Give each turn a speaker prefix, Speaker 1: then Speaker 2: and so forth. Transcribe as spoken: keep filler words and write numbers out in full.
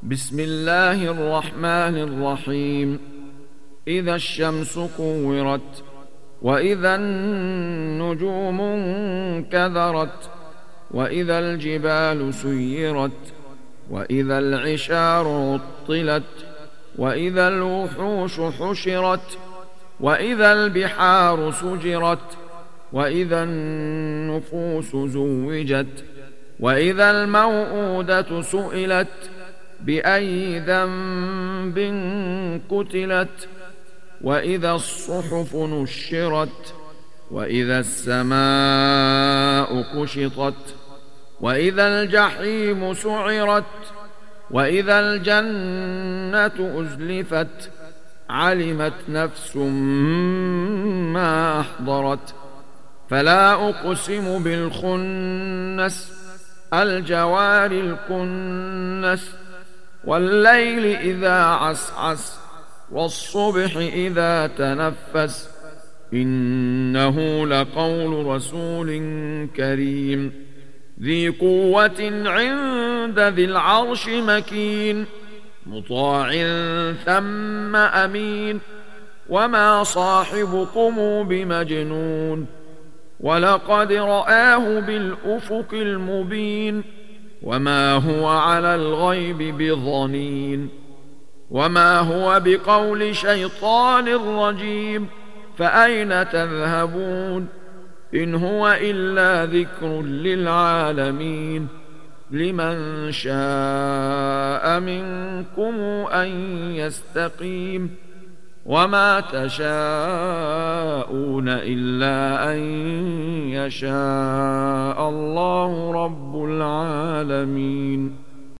Speaker 1: بسم الله الرحمن الرحيم. إذا الشمس كورت، وإذا النجوم انكدرت، وإذا الجبال سيرت، وإذا العشار عطلت، وإذا الوحوش حشرت، وإذا البحار سجرت، وإذا النفوس زوجت، وإذا الموءودة سئلت بأي ذنب قتلت، وإذا الصحف نشرت، وإذا السماء كشطت، وإذا الجحيم سعرت، وإذا الجنة أزلفت، علمت نفس ما أحضرت. فلا أقسم بالخنس، الجوار الكنس، والليل إذا عسعس، والصبح إذا تنفس، إنه لقول رسول كريم ذي قوة عند ذي العرش مكين، مطاع ثم أمين. وما صاحبكم بمجنون، ولقد رآه بالأفق المبين، وما هو على الغيب بضنين، وما هو بقول شيطان رجيم. فأين تذهبون؟ إن هو إلا ذكر للعالمين، لمن شاء منكم أن يستقيم. وما تشاءون إلا أن يشاء الله رب العالمين.